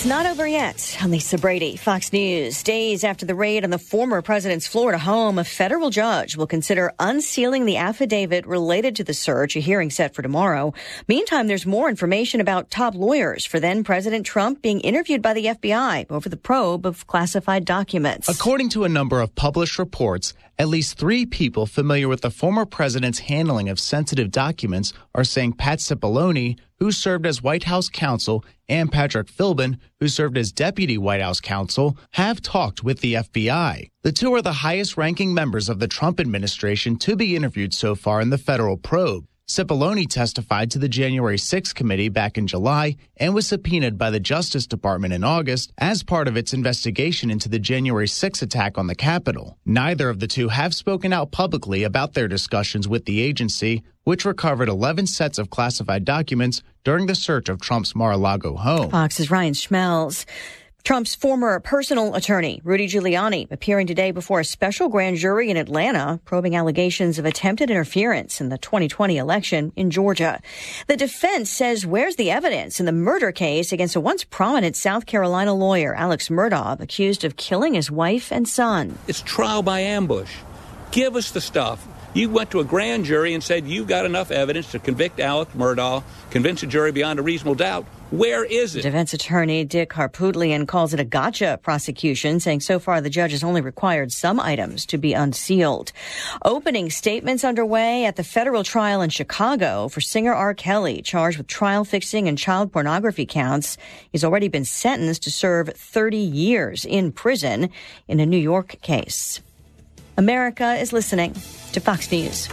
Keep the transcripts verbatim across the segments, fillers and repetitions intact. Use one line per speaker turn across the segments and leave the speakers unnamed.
not over yet. I'm Lisa Brady, Fox News. Days after the raid on the former president's Florida home, a federal judge will consider unsealing the affidavit related to the search, a hearing set for tomorrow. Meantime, there's more information about top lawyers for then President Trump being interviewed by the F B I over the probe of classified documents.
According to a number of published reports, at least three people familiar with the former president's handling of sensitive documents are saying Pat Cipollone, who served as White House counsel, and Patrick Philbin, who served as deputy White House counsel, have talked with the F B I. The two are the highest-ranking members of the Trump administration to be interviewed so far in the federal probe. Cipollone testified to the January sixth committee back in July and was subpoenaed by the Justice Department in August as part of its investigation into the January sixth attack on the Capitol. Neither of the two have spoken out publicly about their discussions with the agency, which recovered eleven sets of classified documents during the search of Trump's Mar-a-Lago home.
Fox's Ryan Schmelz. Trump's former personal attorney, Rudy Giuliani, appearing today before a special grand jury in Atlanta, probing allegations of attempted interference in the twenty twenty election in Georgia. The defense says, where's the evidence in the murder case against a once prominent South Carolina lawyer, Alex Murdaugh, accused of killing his wife and son?
It's trial by ambush. Give us the stuff. You went to a grand jury and said you've got enough evidence to convict Alex Murdaugh, convince a jury beyond a reasonable doubt. Where is it?
Defense attorney Dick Harpootlian calls it a gotcha prosecution, saying so far the judge has only required some items to be unsealed. Opening statements underway at the federal trial in Chicago for singer R. Kelly, charged with trial fixing and child pornography counts. He's already been sentenced to serve thirty years in prison in a New York case. America is listening to Fox News.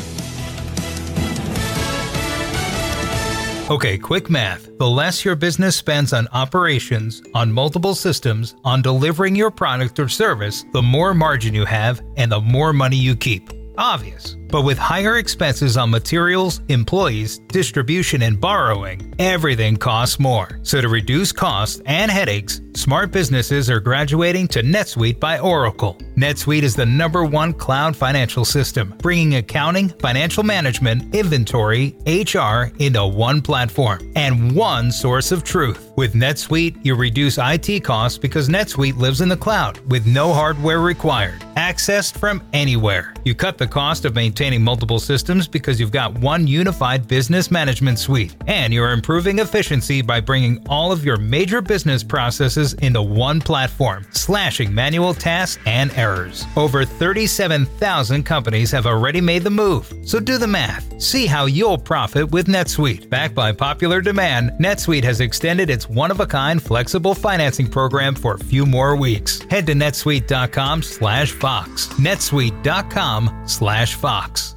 Okay, quick math. The less your business spends on operations, on multiple systems, on delivering your product or service, the more margin you have and the more money you keep. Obvious. But with higher expenses on materials, employees, distribution, and borrowing, everything costs more. So to reduce costs and headaches, smart businesses are graduating to NetSuite by Oracle. NetSuite is the number one cloud financial system, bringing accounting, financial management, inventory, H R into one platform and one source of truth. With NetSuite, you reduce I T costs because NetSuite lives in the cloud with no hardware required, accessed from anywhere. You cut the cost of maintaining multiple systems because you've got one unified business management suite, and you're improving efficiency by bringing all of your major business processes into one platform, slashing manual tasks and errors. Over thirty-seven thousand companies have already made the move, so do the math. See how you'll profit with NetSuite. Backed by popular demand, NetSuite has extended its one-of-a-kind flexible financing program for a few more weeks. Head to netsuite.com slash Fox. netsuite.com slash Fox.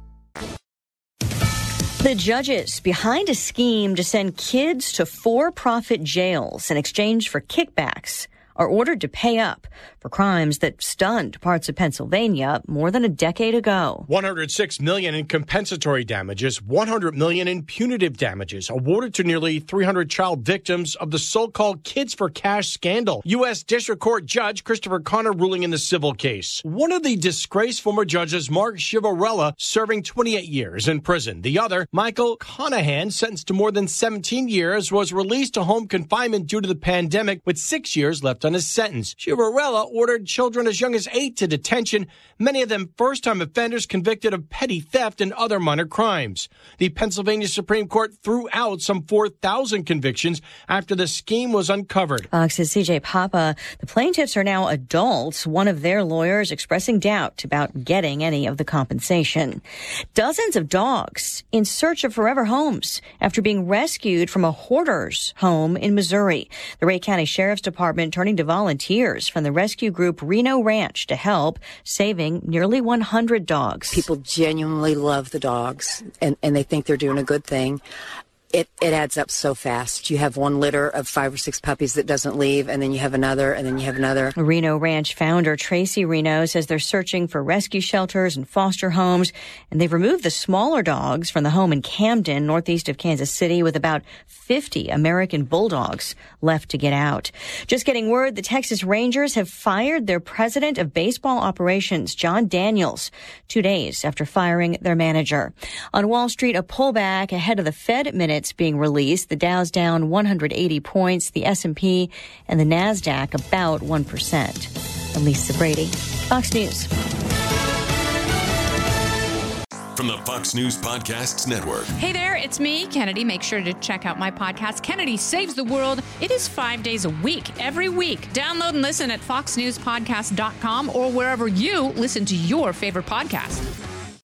The judges behind a scheme to send kids to for-profit jails in exchange for kickbacks are ordered to pay up for crimes that stunned parts of Pennsylvania more than a decade ago.
one hundred six million dollars in compensatory damages, one hundred million dollars in punitive damages awarded to nearly three hundred child victims of the so-called Kids for Cash scandal. U S District Court Judge Christopher Connor ruling in the civil case. One of the disgraced former judges, Mark Ciavarella, serving twenty-eight years in prison. The other, Michael Conahan, sentenced to more than seventeen years, was released to home confinement due to the pandemic with six years left on his sentence. Ciavarella ordered children as young as eight to detention, many of them first-time offenders convicted of petty theft and other minor crimes. The Pennsylvania Supreme Court threw out some four thousand convictions after the scheme was uncovered.
Fox's C J Papa. The plaintiffs are now adults, one of their lawyers expressing doubt about getting any of the compensation. Dozens of dogs in search of forever homes after being rescued from a hoarder's home in Missouri. The Ray County Sheriff's Department turning to volunteers from the rescue group Reno Ranch to help, saving nearly one hundred dogs.
People genuinely love the dogs, and, and they think they're doing a good thing. It, it adds up so fast. You have one litter of five or six puppies that doesn't leave, and then you have another, and then you have another.
Reno Ranch founder Tracy Reno says they're searching for rescue shelters and foster homes, and they've removed the smaller dogs from the home in Camden, northeast of Kansas City, with about fifty American bulldogs left to get out. Just getting word, the Texas Rangers have fired their president of baseball operations, John Daniels, two days after firing their manager. On Wall Street, a pullback ahead of the Fed minutes reports being released. The Dow's down one hundred eighty points, the S and P and the NASDAQ about one percent. I'm Lisa Brady, Fox News.
From the Fox News Podcasts Network.
Hey there, it's me, Kennedy. Make sure to check out my podcast, Kennedy Saves the World. It is five days a week, every week. Download and listen at fox news podcast dot com or wherever you listen to your favorite podcast.